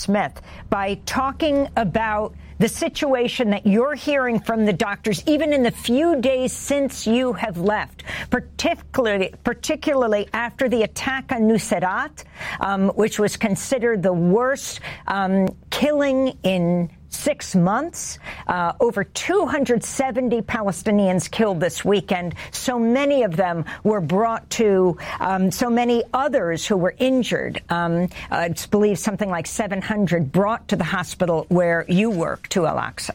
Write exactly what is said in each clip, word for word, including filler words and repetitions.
Smith by talking about the situation that you're hearing from the doctors, even in the few days since you have left, particularly particularly after the attack on Nuseirat, um, which was considered the worst um, killing in six months, uh, over two hundred seventy Palestinians killed this weekend. So many of them were brought to, um, so many others who were injured. Um, uh, it's believed something like seven hundred brought to the hospital where you work, to Al-Aqsa.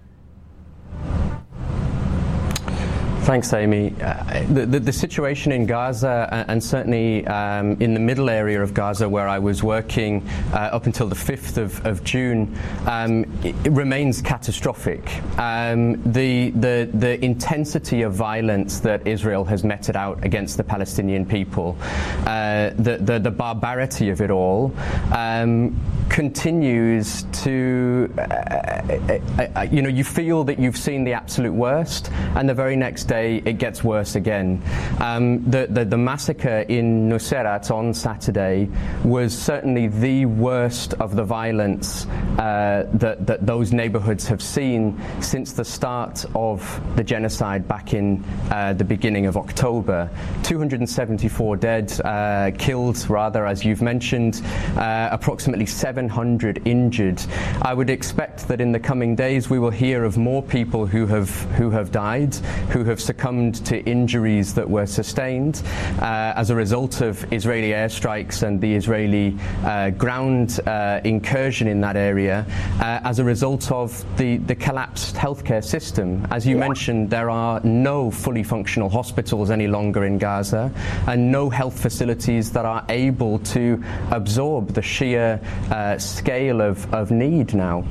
Thanks, Amy. Uh, the, the, the situation in Gaza, uh, and certainly um, in the middle area of Gaza where I was working uh, up until the fifth of, of June, um, it, it remains catastrophic. Um, the, the, the intensity of violence that Israel has meted out against the Palestinian people, uh, the, the, the barbarity of it all, um, continues to, uh, uh, uh, you know, you feel that you've seen the absolute worst, and the very next day it gets worse again. Um, the, the, the massacre in Nuseirat on Saturday was certainly the worst of the violence uh, that, that those neighborhoods have seen since the start of the genocide back in uh, the beginning of October. two hundred seventy-four dead, uh, killed rather, as you've mentioned, uh, approximately seven hundred injured. I would expect that in the coming days we will hear of more people who have who have died, who have succumbed to injuries that were sustained uh, as a result of Israeli airstrikes and the Israeli uh, ground uh, incursion in that area, uh, as a result of the, the collapsed healthcare system. As you mentioned, there are no fully functional hospitals any longer in Gaza, and no health facilities that are able to absorb the sheer uh, scale of, of need now.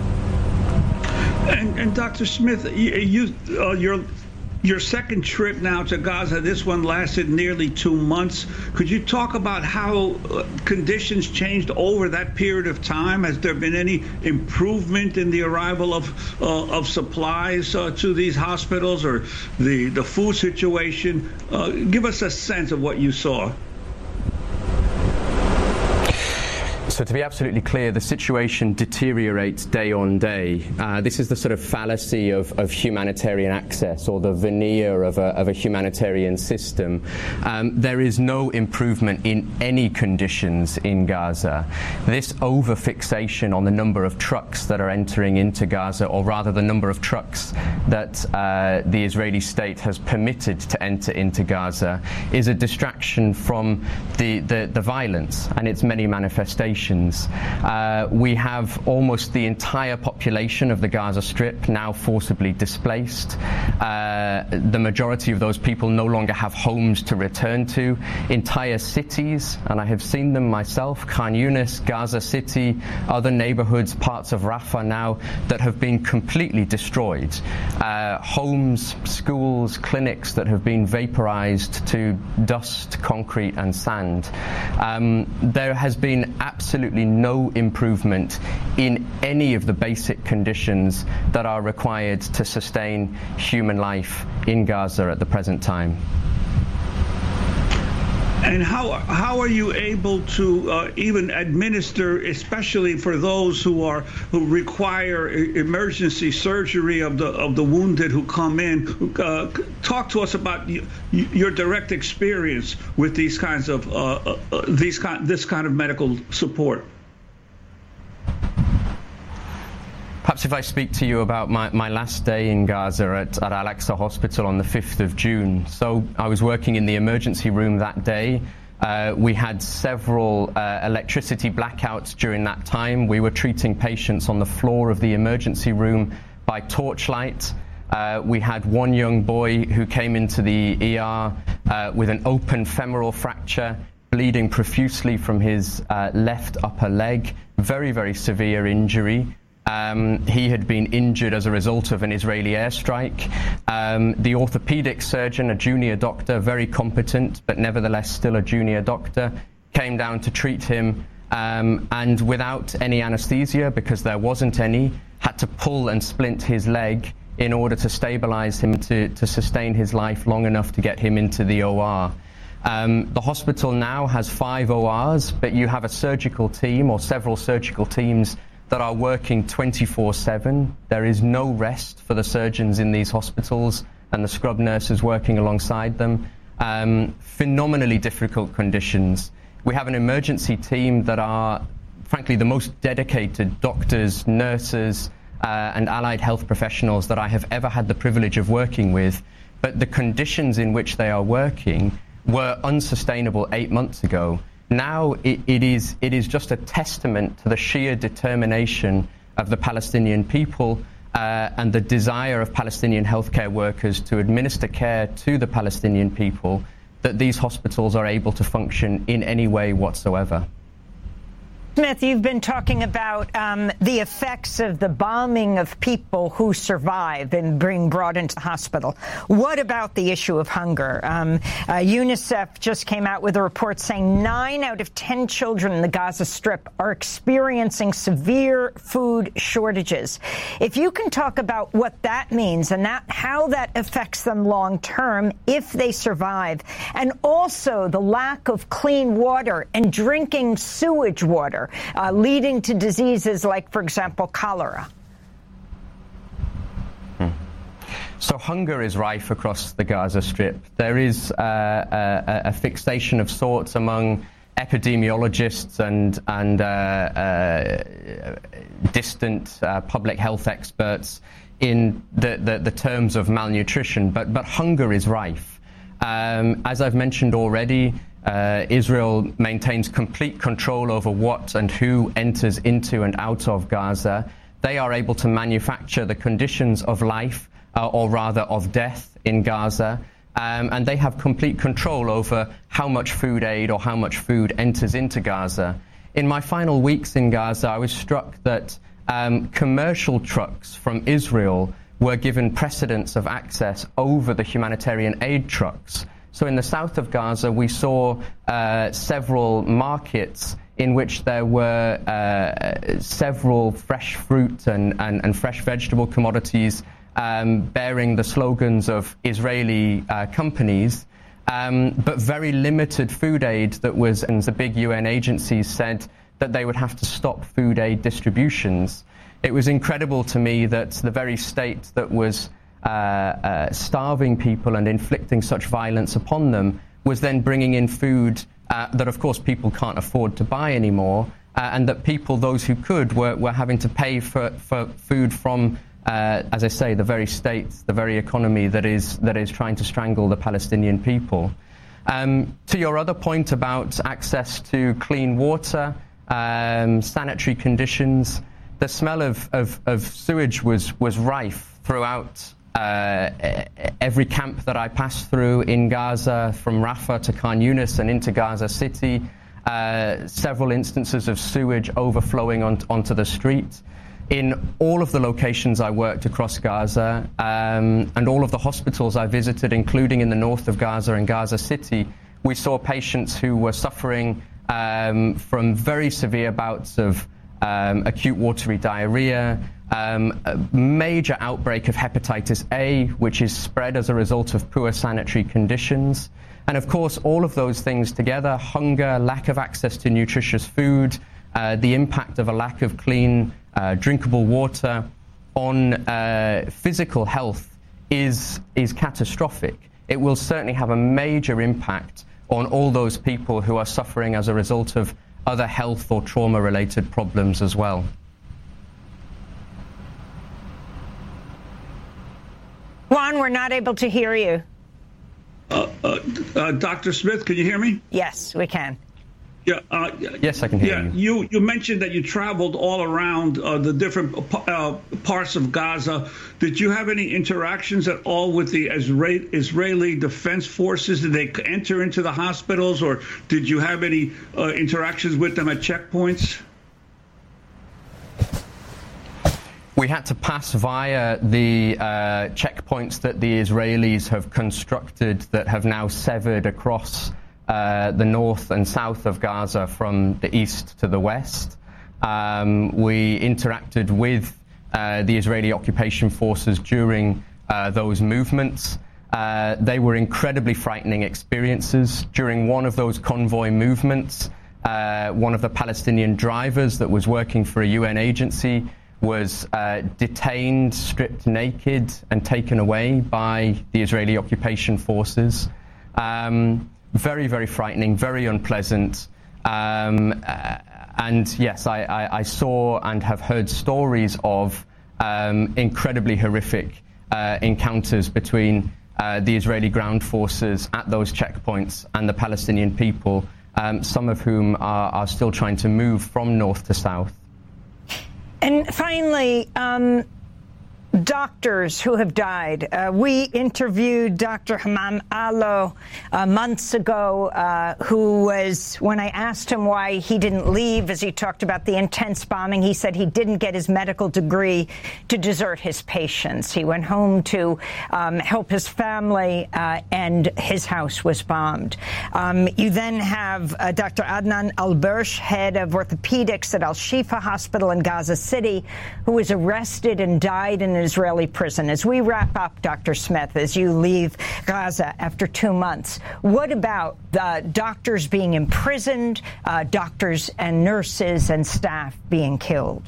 And, and Doctor Smith, you, you uh, you're Your second trip now to Gaza, this one lasted nearly two months. Could you talk about how uh, conditions changed over that period of time? Has there been any improvement in the arrival of uh, of supplies uh, to these hospitals, or the, the food situation? Uh, give us a sense of what you saw. So to be absolutely clear, the situation deteriorates day on day. Uh, this is the sort of fallacy of, of humanitarian access, or the veneer of a, of a humanitarian system. Um, there is no improvement in any conditions in Gaza. This over-fixation on the number of trucks that are entering into Gaza, or rather the number of trucks that uh, the Israeli state has permitted to enter into Gaza, is a distraction from the, the, the violence and its many manifestations. Uh, we have almost the entire population of the Gaza Strip now forcibly displaced. Uh, the majority of those people no longer have homes to return to. Entire cities, and I have seen them myself, Khan Yunis, Gaza City, other neighborhoods, parts of Rafah now, that have been completely destroyed. Uh, homes, schools, clinics that have been vaporized to dust, concrete and sand. Um, there has been absolutely Absolutely no improvement in any of the basic conditions that are required to sustain human life in Gaza at the present time. And how how are you able to uh, even administer, especially for those who are who require emergency surgery of the of the wounded who come in? Uh, talk to us about y your direct experience with these kinds of uh, uh, these kind this kind of medical support. Perhaps if I speak to you about my, my last day in Gaza at, at Al-Aqsa Hospital on the fifth of June. So I was working in the emergency room that day. Uh, we had several uh, electricity blackouts during that time. We were treating patients on the floor of the emergency room by torchlight. Uh, we had one young boy who came into the E R uh, with an open femoral fracture, bleeding profusely from his uh, left upper leg, very, very severe injury. Um, he had been injured as a result of an Israeli airstrike. Um, the orthopedic surgeon, a junior doctor, very competent, but nevertheless still a junior doctor, came down to treat him, um, and without any anesthesia, because there wasn't any, had to pull and splint his leg in order to stabilize him, to, to sustain his life long enough to get him into the O R. Um, the hospital now has five O Rs, but you have a surgical team or several surgical teams that are working twenty-four seven. There is no rest for the surgeons in these hospitals and the scrub nurses working alongside them. Um, phenomenally difficult conditions. We have an emergency team that are, frankly, the most dedicated doctors, nurses, uh, and allied health professionals that I have ever had the privilege of working with. But the conditions in which they are working were unsustainable eight months ago. Now it, it is it is just a testament to the sheer determination of the Palestinian people uh, and the desire of Palestinian healthcare workers to administer care to the Palestinian people that these hospitals are able to function in any way whatsoever. Smith, you've been talking about um, the effects of the bombing of people who survive and being brought into the hospital. What about the issue of hunger? Um, uh, UNICEF just came out with a report saying nine out of ten children in the Gaza Strip are experiencing severe food shortages. If you can talk about what that means and that how that affects them long term if they survive, and also the lack of clean water and drinking sewage water, Uh, leading to diseases like, for example, cholera. Hmm. So hunger is rife across the Gaza Strip. There is uh, a, a fixation of sorts among epidemiologists and, and uh, uh, distant uh, public health experts in the, the, the terms of malnutrition, but, but hunger is rife. Um, as I've mentioned already, Uh, Israel maintains complete control over what and who enters into and out of Gaza. They are able to manufacture the conditions of life, uh, or rather of death, in Gaza, um, and they have complete control over how much food aid or how much food enters into Gaza. In my final weeks in Gaza, I was struck that um, commercial trucks from Israel were given precedence of access over the humanitarian aid trucks. So in the south of Gaza, we saw uh, several markets in which there were uh, several fresh fruit and, and, and fresh vegetable commodities um, bearing the slogans of Israeli uh, companies, um, but very limited food aid that was, and the big U N agencies said that they would have to stop food aid distributions. It was incredible to me that the very state that was Uh, uh, starving people and inflicting such violence upon them was then bringing in food uh, that, of course, people can't afford to buy anymore, uh, and that people, those who could, were, were having to pay for, for food from, uh, as I say, the very state, the very economy that is, that is trying to strangle the Palestinian people. Um, to your other point about access to clean water, um, sanitary conditions, the smell of, of, of sewage was, was rife throughout Uh, every camp that I passed through in Gaza, from Rafah to Khan Yunis and into Gaza City, uh, several instances of sewage overflowing on, onto the street. In all of the locations I worked across Gaza, um, and all of the hospitals I visited, including in the north of Gaza and Gaza City, we saw patients who were suffering um, from very severe bouts of um, acute watery diarrhea, Um, a major outbreak of hepatitis A, which is spread as a result of poor sanitary conditions. And of course, all of those things together, hunger, lack of access to nutritious food, uh, the impact of a lack of clean, uh, drinkable water on uh, physical health is, is catastrophic. It will certainly have a major impact on all those people who are suffering as a result of other health or trauma-related problems as well. Juan, we're not able to hear you. Uh, uh, uh, Doctor Smith, can you hear me? Yes, we can. Yeah. Uh, yes, I can hear yeah, you. you. You mentioned that you traveled all around uh, the different uh, parts of Gaza. Did you have any interactions at all with the Israeli, Israeli Defense Forces? Did they enter into the hospitals, or did you have any uh, interactions with them at checkpoints? We had to pass via the uh, checkpoints that the Israelis have constructed that have now severed across uh, the north and south of Gaza from the east to the west. Um, we interacted with uh, the Israeli occupation forces during uh, those movements. Uh, they were incredibly frightening experiences. During one of those convoy movements, uh, one of the Palestinian drivers that was working for a U N agency was uh, detained, stripped naked, and taken away by the Israeli occupation forces. Um, very, very frightening, very unpleasant. Um, uh, and yes, I, I, I saw and have heard stories of um, incredibly horrific uh, encounters between uh, the Israeli ground forces at those checkpoints and the Palestinian people, um, some of whom are, are still trying to move from north to south. And finally, um, doctors who have died. Uh, we interviewed Doctor Hamam Allo uh, months ago, uh, who was, when I asked him why he didn't leave, as he talked about the intense bombing, he said he didn't get his medical degree to desert his patients. He went home to um, help his family, uh, and his house was bombed. Um, you then have uh, Doctor Adnan Albersh, head of orthopedics at Al-Shifa Hospital in Gaza City, who was arrested and died in an Israeli prison. As we wrap up, Doctor Smith, as you leave Gaza after two months, what about the doctors being imprisoned, uh, doctors and nurses and staff being killed?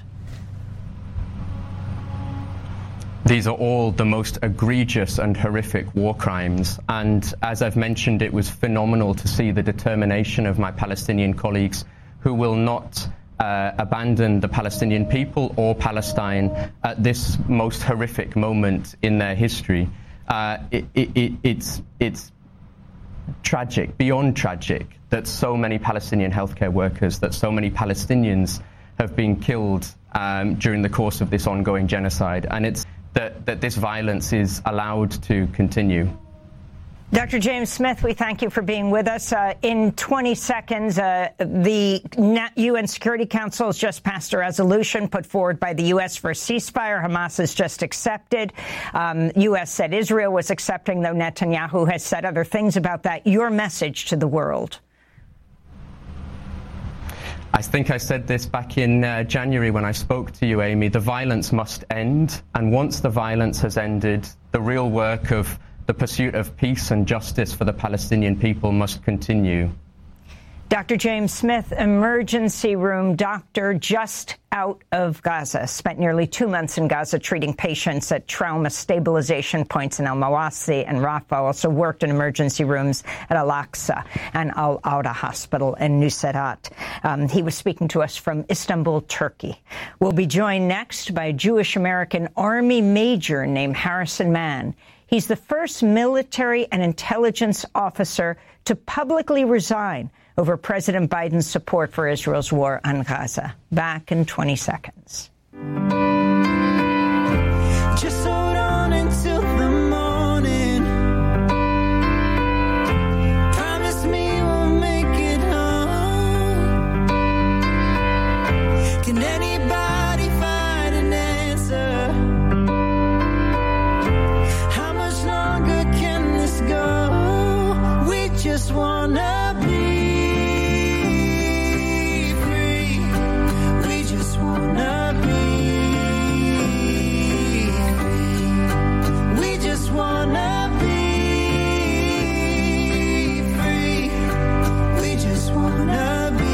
These are all the most egregious and horrific war crimes. And as I've mentioned, it was phenomenal to see the determination of my Palestinian colleagues who will not Uh, abandon the Palestinian people or Palestine at this most horrific moment in their history. Uh, it, it, it, it's, it's tragic, beyond tragic, that so many Palestinian healthcare workers, that so many Palestinians have been killed um, during the course of this ongoing genocide. And it's that, that this violence is allowed to continue. Doctor James Smith, we thank you for being with us. Uh, in twenty seconds, uh, the U N Security Council has just passed a resolution put forward by the U S for a ceasefire. Hamas has just accepted. Um, U S said Israel was accepting, though Netanyahu has said other things about that. Your message to the world? I think I said this back in uh, January when I spoke to you, Amy. The violence must end. And once the violence has ended, the real work of the pursuit of peace and justice for the Palestinian people must continue. Doctor James Smith, emergency room doctor just out of Gaza, spent nearly two months in Gaza treating patients at trauma stabilization points in Al-Mawasi and Rafah. Also worked in emergency rooms at Al-Aqsa and Al-Auda Hospital in Nuseirat. Um, he was speaking to us from Istanbul, Turkey. We'll be joined next by a Jewish-American Army major named Harrison Mann. He's the first military and intelligence officer to publicly resign over President Biden's support for Israel's war on Gaza. Back in twenty seconds. Just hold on until the morning. Promise me we'll make it home. Can anybody find an answer? How much longer can this go? We just wanna be free. We just wanna be free. We just wanna be free. We just wanna be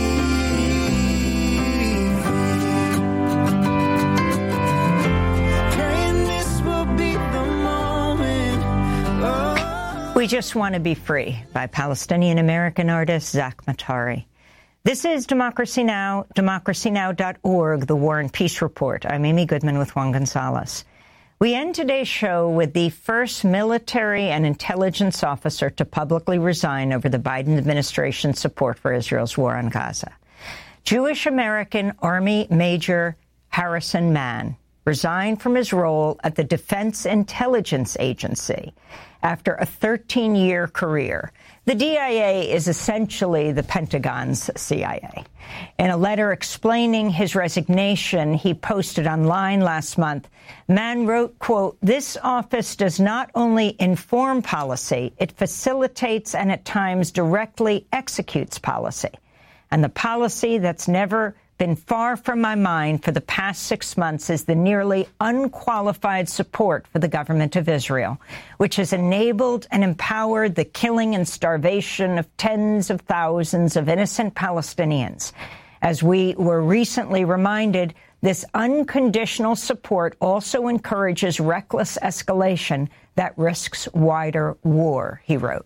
free. Praying this will be the moment. Oh. We Just Want to Be Free by Palestinian-American artist Zach Matari. This is Democracy Now!, democracy now dot org, the War and Peace Report. I'm Amy Goodman with Juan Gonzalez. We end today's show with the first military and intelligence officer to publicly resign over the Biden administration's support for Israel's war on Gaza. Jewish-American Army Major Harrison Mann resigned from his role at the Defense Intelligence Agency after a thirteen-year career. The D I A is essentially the Pentagon's C I A. In a letter explaining his resignation he posted online last month, Mann wrote, quote, "This office does not only inform policy, it facilitates and at times directly executes policy. And the policy that's never been far from my mind for the past six months is the nearly unqualified support for the government of Israel, which has enabled and empowered the killing and starvation of tens of thousands of innocent Palestinians. As we were recently reminded, this unconditional support also encourages reckless escalation that risks wider war, he wrote.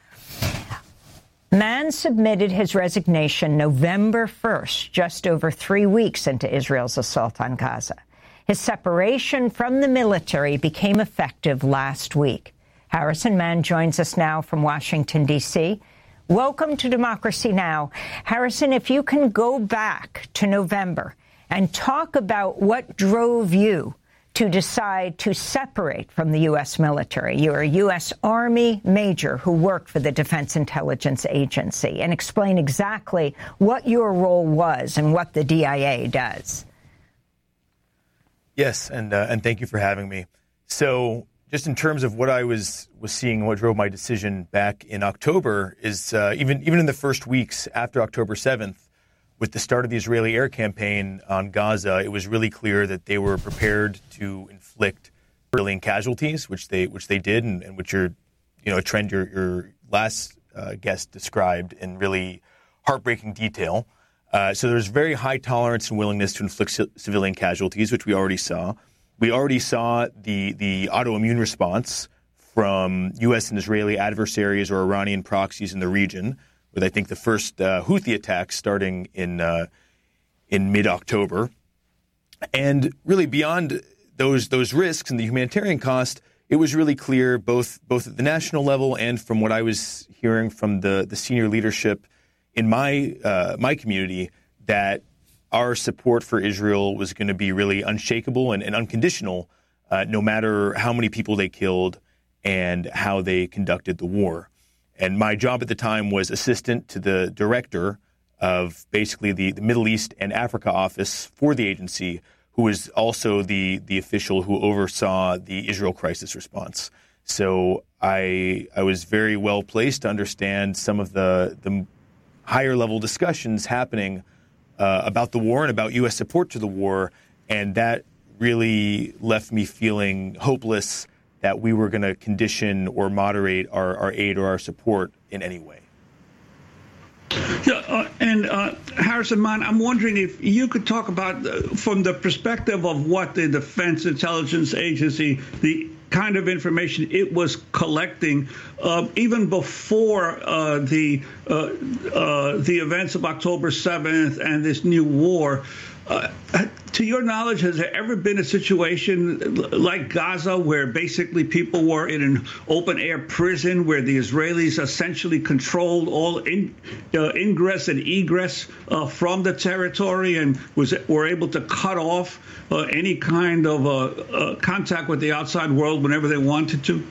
Mann submitted his resignation November first, just over three weeks into Israel's assault on Gaza. His separation from the military became effective last week. Harrison Mann joins us now from Washington, D C Welcome to Democracy Now! Harrison, if you can go back to November and talk about what drove you to decide to separate from the U S military. You're a U S Army major who worked for the Defense Intelligence Agency, and explain exactly what your role was and what the D I A does. Yes, and uh, and thank you for having me. So just in terms of what I was was seeing, what drove my decision back in October is uh, even even in the first weeks after October seventh, with the start of the Israeli air campaign on Gaza, it was really clear that they were prepared to inflict civilian casualties, which they which they did, and, and which are, you know, a trend your, your last uh, guest described in really heartbreaking detail. Uh, so there's very high tolerance and willingness to inflict c- civilian casualties, which we already saw. We already saw the the autoimmune response from U S and Israeli adversaries or Iranian proxies in the region, with I think the first uh, Houthi attacks starting in uh, in mid-October. And really beyond those those risks and the humanitarian cost, it was really clear both both at the national level and from what I was hearing from the, the senior leadership in my uh, my community that our support for Israel was going to be really unshakable and, and unconditional, uh, no matter how many people they killed and how they conducted the war. And my job at the time was assistant to the director of basically the, the Middle East and Africa office for the agency, who was also the, the official who oversaw the Israel crisis response. So I I was very well placed to understand some of the, the higher level discussions happening uh, about the war and about U S support to the war. And that really left me feeling hopeless that we were going to condition or moderate our, our aid or our support in any way. Yeah, uh, and uh, Harrison Mann, I'm wondering if you could talk about, uh, from the perspective of what the Defense Intelligence Agency, the kind of information it was collecting, uh, even before uh, the uh, uh, the events of October seventh and this new war. Uh, to your knowledge, has there ever been a situation like Gaza where basically people were in an open-air prison where the Israelis essentially controlled all in, uh, ingress and egress uh, from the territory and was were able to cut off uh, any kind of uh, uh, contact with the outside world whenever they wanted to?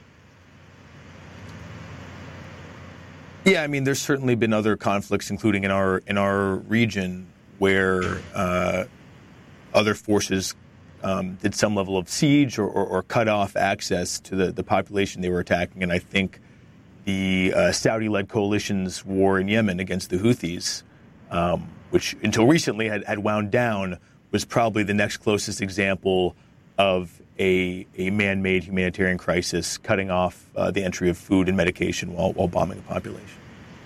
Yeah, I mean, there's certainly been other conflicts, including in our in our region, where uh, other forces um, did some level of siege or, or, or cut off access to the, the population they were attacking. And I think the uh, Saudi-led coalition's war in Yemen against the Houthis, um, which until recently had, had wound down, was probably the next closest example of a, a man-made humanitarian crisis, cutting off uh, the entry of food and medication while, while bombing a population.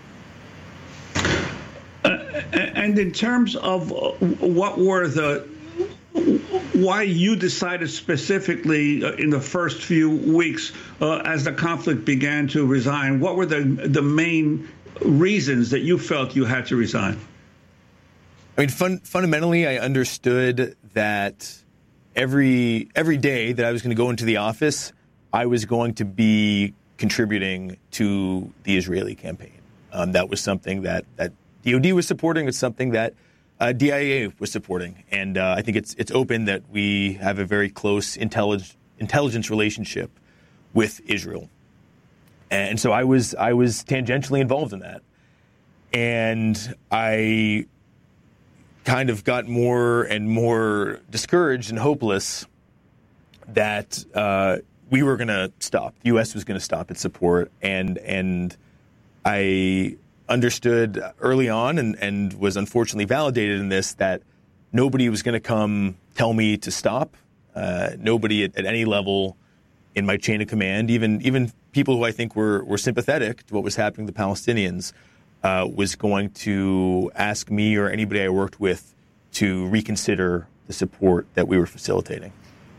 And in terms of what were the, why you decided specifically in the first few weeks uh, as the conflict began to resign, what were the the main reasons that you felt you had to resign? I mean, fun, fundamentally, I understood that every every day that I was going to go into the office, I was going to be contributing to the Israeli campaign. Um, that was something that that. D O D was supporting. It's something that uh, D I A was supporting, and uh, I think it's it's open that we have a very close intellig- intelligence relationship with Israel, and so I was I was tangentially involved in that, and I kind of got more and more discouraged and hopeless that uh, we were going to stop. The U S was going to stop its support, and and I. understood early on and, and was unfortunately validated in this that nobody was going to come tell me to stop. Uh, nobody at, at any level in my chain of command, even even people who I think were, were sympathetic to what was happening to the Palestinians, uh, was going to ask me or anybody I worked with to reconsider the support that we were facilitating.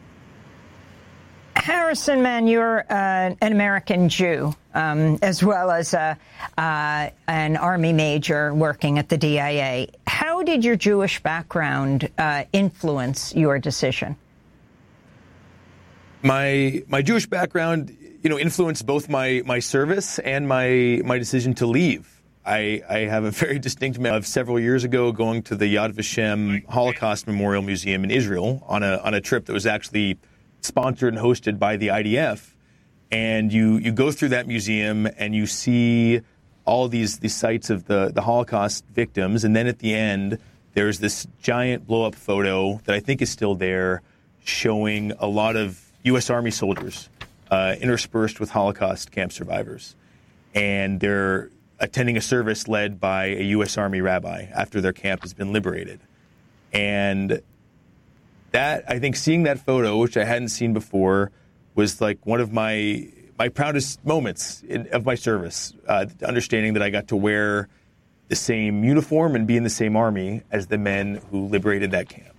Harrison Mann, you're uh, an American Jew, um, as well as a, uh, an Army major working at the D I A. How did your Jewish background uh, influence your decision? My my Jewish background, you know, influenced both my, my service and my my decision to leave. I, I have a very distinct memory of several years ago going to the Yad Vashem Holocaust Memorial Museum in Israel on a on a trip that was actually sponsored and hosted by the I D F, and you you go through that museum and you see all these these sites of the the Holocaust victims, and then at the end there's this giant blow up photo that I think is still there, showing a lot of U S Army soldiers uh, interspersed with Holocaust camp survivors, and they're attending a service led by a U S Army rabbi after their camp has been liberated. And that, I think, seeing that photo, which I hadn't seen before, was like one of my my proudest moments in, of my service, uh, understanding that I got to wear the same uniform and be in the same army as the men who liberated that camp.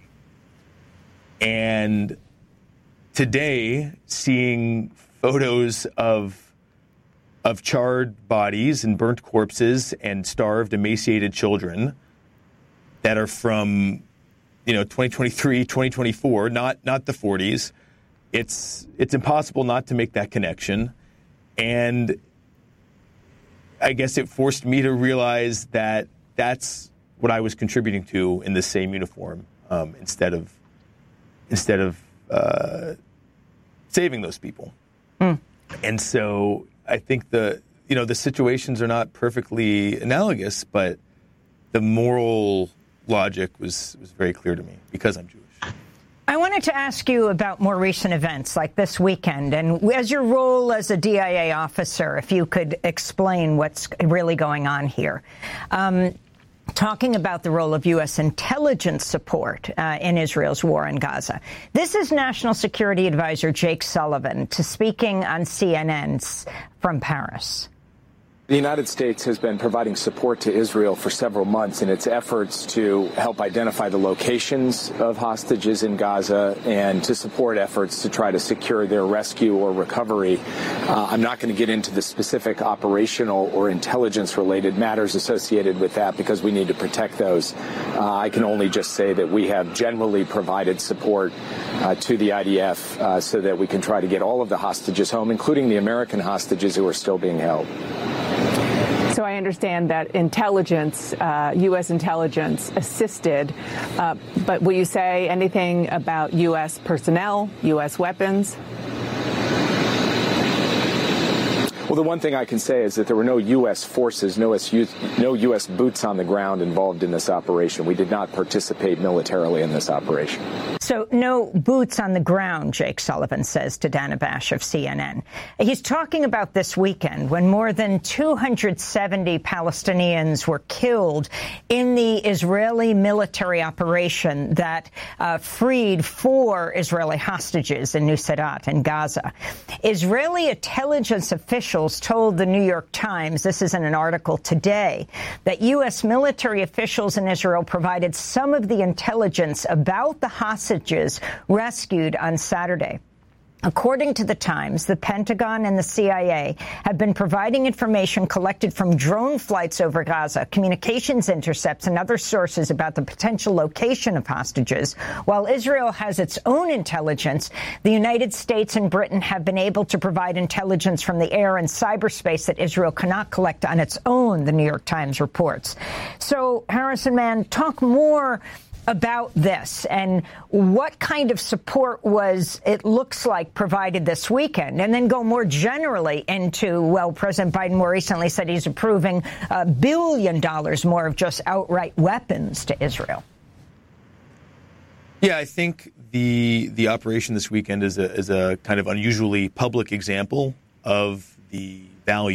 And today, seeing photos of of charred bodies and burnt corpses and starved, emaciated children that are from, you know, twenty twenty-three, twenty twenty-four, not not the forties, it's it's impossible not to make that connection. And I guess it forced me to realize that that's what I was contributing to in the same uniform, um, instead of instead of uh, saving those people. Mm. And so I think the you know the situations are not perfectly analogous, but the moral logic was, was very clear to me because I'm Jewish. I wanted to ask you about more recent events like this weekend, and as your role as a D I A officer, if you could explain what's really going on here. Um, talking about the role of U S intelligence support uh, in Israel's war in Gaza. This is National Security Advisor Jake Sullivan to speaking on C N N from Paris. The United States has been providing support to Israel for several months in its efforts to help identify the locations of hostages in Gaza and to support efforts to try to secure their rescue or recovery. Uh, I'm not going to get into the specific operational or intelligence-related matters associated with that because we need to protect those. Uh, I can only just say that we have generally provided support uh, to the I D F uh, so that we can try to get all of the hostages home, including the American hostages who are still being held. So I understand that intelligence, uh, U S intelligence assisted, uh, but will you say anything about U S personnel, U S weapons? Well, the one thing I can say is that there were no U S forces, no U S boots on the ground involved in this operation. We did not participate militarily in this operation. So no boots on the ground, Jake Sullivan says to Dana Bash of C N N. He's talking about this weekend when more than two hundred seventy Palestinians were killed in the Israeli military operation that uh, freed four Israeli hostages in Nuseirat in Gaza. Israeli intelligence officials told the New York Times, this is in an article today, that U S military officials in Israel provided some of the intelligence about the hostages rescued on Saturday. According to the Times, the Pentagon and the C I A have been providing information collected from drone flights over Gaza, communications intercepts, and other sources about the potential location of hostages. While Israel has its own intelligence, the United States and Britain have been able to provide intelligence from the air and cyberspace that Israel cannot collect on its own, the New York Times reports. So, Harrison Mann, talk more about this and what kind of support was, it looks like, provided this weekend, and then go more generally into, well, President Biden more recently said he's approving a billion dollars more of just outright weapons to Israel. Yeah, I think the the operation this weekend is a is a kind of unusually public example of the value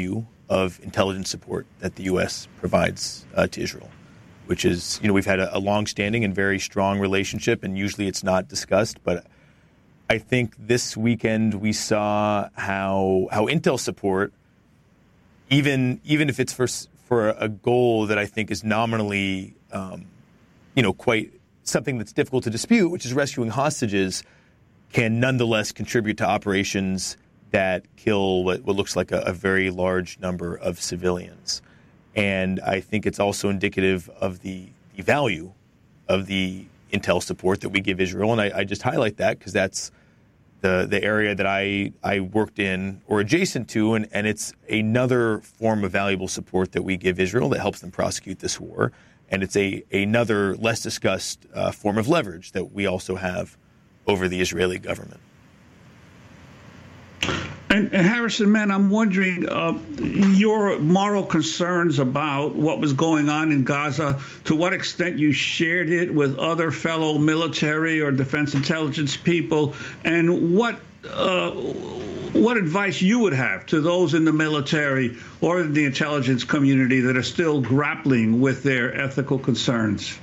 of intelligence support that the U S provides uh, to Israel, which is, you know, we've had a, a long-standing and very strong relationship, and usually it's not discussed. But I think this weekend we saw how how intel support, even even if it's for for a goal that I think is nominally, um, you know, quite something that's difficult to dispute, which is rescuing hostages, can nonetheless contribute to operations that kill what, what looks like a, a very large number of civilians. And I think it's also indicative of the, the value of the intel support that we give Israel. And I, I just highlight that because that's the the area that I, I worked in or adjacent to, and, and it's another form of valuable support that we give Israel that helps them prosecute this war. And it's a another less discussed uh, form of leverage that we also have over the Israeli government. And, and Harrison, man, I'm wondering uh, your moral concerns about what was going on in Gaza, to what extent you shared it with other fellow military or defense intelligence people, and what uh, what advice you would have to those in the military or the intelligence community that are still grappling with their ethical concerns.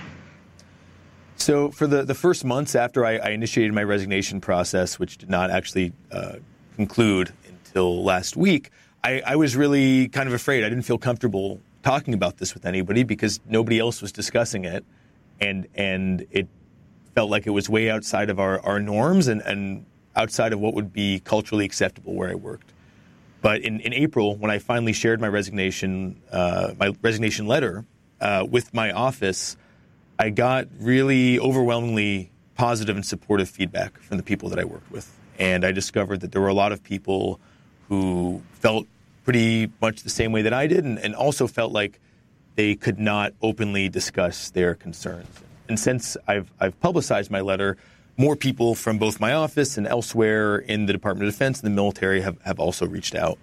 So for the, the first months after I, I initiated my resignation process, which did not actually uh, conclude until last week, I, I was really kind of afraid. I didn't feel comfortable talking about this with anybody because nobody else was discussing it. And and it felt like it was way outside of our, our norms and, and outside of what would be culturally acceptable where I worked. But in, in April, when I finally shared my resignation, uh, my resignation letter uh, with my office, I got really overwhelmingly positive and supportive feedback from the people that I worked with. And I discovered that there were a lot of people who felt pretty much the same way that I did, and, and also felt like they could not openly discuss their concerns. And since I've, I've publicized my letter, more people from both my office and elsewhere in the Department of Defense and the military have, have also reached out.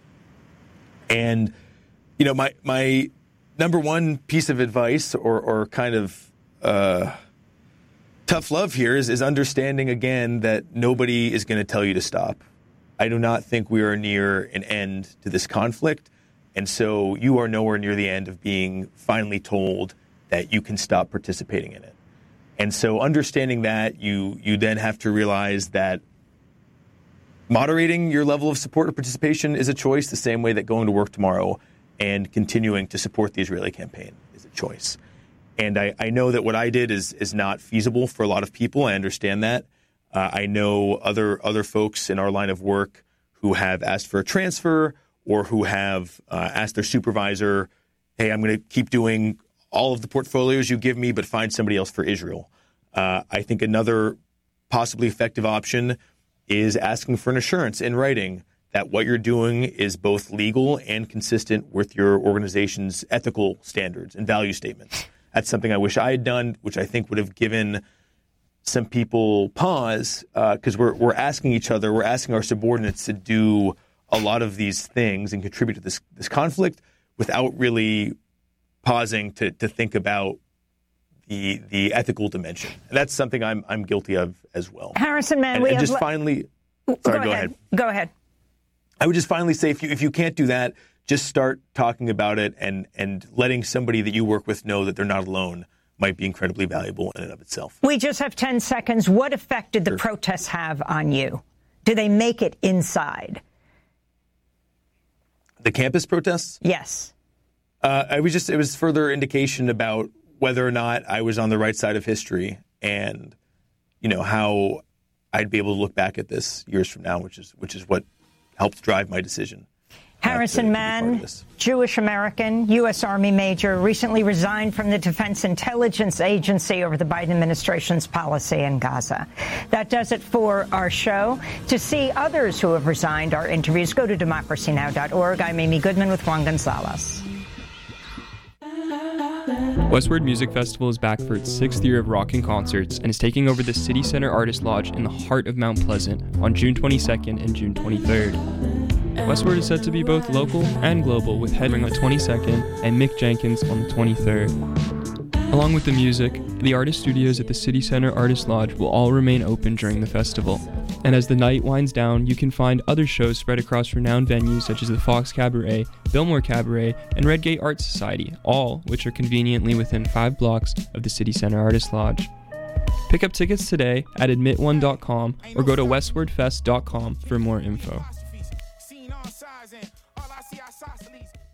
And, you know, my my number one piece of advice or, or kind of uh, tough love here is, is understanding, again, that nobody is going to tell you to stop. I do not think we are near an end to this conflict. And so you are nowhere near the end of being finally told that you can stop participating in it. And so understanding that, you you then have to realize that moderating your level of support or participation is a choice, the same way that going to work tomorrow and continuing to support the Israeli campaign is a choice. And I, I know that what I did is is not feasible for a lot of people. I understand that. Uh, I know other other folks in our line of work who have asked for a transfer or who have uh, asked their supervisor, hey, I'm going to keep doing all of the portfolios you give me, but find somebody else for Israel. Uh, I think another possibly effective option is asking for an assurance in writing that what you're doing is both legal and consistent with your organization's ethical standards and value statements. That's something I wish I had done, which I think would have given some people pause, because uh, we're we're asking each other, we're asking our subordinates to do a lot of these things and contribute to this this conflict without really pausing to, to think about the the ethical dimension. And that's something I'm I'm guilty of as well. Harrison Mann, and, we and have just le- finally, go sorry, go ahead. ahead. Go ahead. I would just finally say, if you if you can't do that, just start talking about it, and and letting somebody that you work with know that they're not alone might be incredibly valuable in and of itself. We just have ten seconds. What effect did the Sure. protests have on you? Do they make it inside? The campus protests? Yes. Uh, I was just, it was further indication about whether or not I was on the right side of history, and, you know, how I'd be able to look back at this years from now, which is which is what helped drive my decision. Harrison Mann, Jewish American, U S. Army major, recently resigned from the Defense Intelligence Agency over the Biden administration's policy in Gaza. That does it for our show. To see others who have resigned, our interviews, go to democracy now dot org. I'm Amy Goodman with Juan Gonzalez. Westward Music Festival is back for its sixth year of rocking concerts and is taking over the City Center Artist Lodge in the heart of Mount Pleasant on June twenty-second and June twenty-third. Westward is set to be both local and global, with headlining on the twenty-second and Mick Jenkins on the twenty-third. Along with the music, the artist studios at the City Center Artist Lodge will all remain open during the festival. And as the night winds down, you can find other shows spread across renowned venues such as the Fox Cabaret, Biltmore Cabaret, and Redgate Art Society, all which are conveniently within five blocks of the City Center Artist Lodge. Pick up tickets today at admit one dot com or go to westward fest dot com for more info.